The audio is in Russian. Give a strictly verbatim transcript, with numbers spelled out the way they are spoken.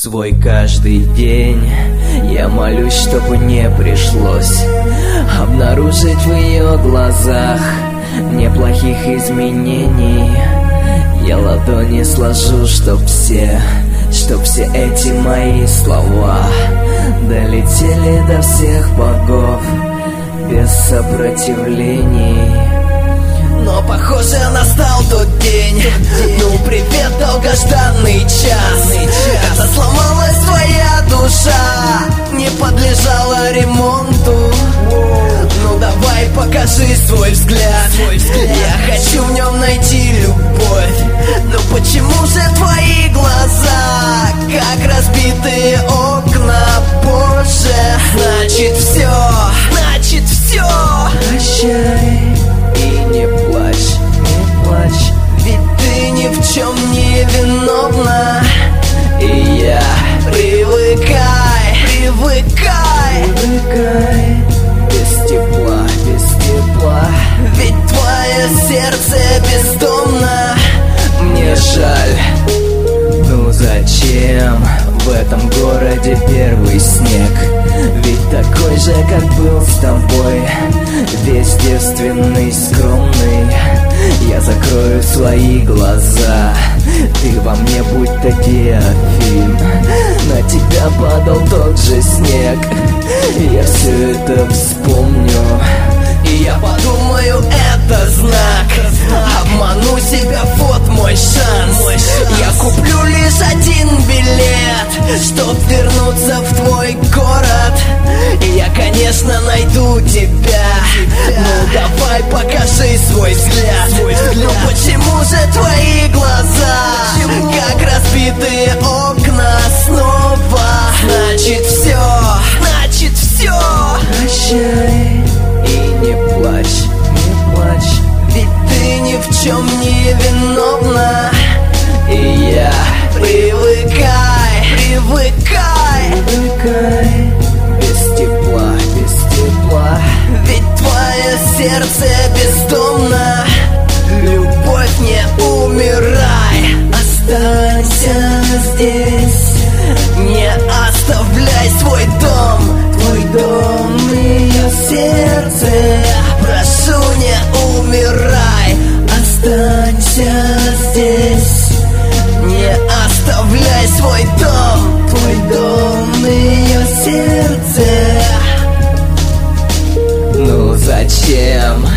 Свой каждый день я молюсь, чтобы не пришлось обнаружить в ее глазах неплохих изменений. Я ладони сложу, чтоб все, чтоб все эти мои слова долетели до всех богов без сопротивлений. Но, похоже, настал тот день. Ну, привет, долгожданный час. Когда сломалась твоя душа, не подлежала ремонту. Ну, давай, покажи свой взгляд. Я хочу в нем найти любовь. Но почему же твои глаза, как разбитые окна? Боже, значит все, значит все. Прощай и не плачь, не плачь, ведь ты ни в чем не виновна. И я привыкай, привыкай, привыкай, без тепла, без тепла, ведь твое сердце бездомно. Мне жаль, ну зачем в этом городе первый снег? Ведь такой же, как был с тобой, весь девственный, скромный. Я закрою свои глаза, ты во мне будто диафильм. На тебя падал тот же снег, я все это вспомню. И я подумаю, это знак. Обману себя, вот мой шанс. Я куплю лишь один билет, чтоб вернуться в твой город. И я, конечно, найду тебя. Ну давай, покажи свой взгляд. Ну почему же твои глаза, как разбитые окна снова? Значит все, значит все. Прощай и не плачь, не плачь, ведь ты ни в чем не виновна. И я привыкай, привыкай, привыкай, без тепла, без тепла, ведь твое сердце бездомно. Любовь, не умирай, останься здесь. Не оставляй свой дом, твой дом, ее сердце. Прошу, не умирай, останься здесь. Не оставляй свой дом, твой дом, ее сердце. Ну зачем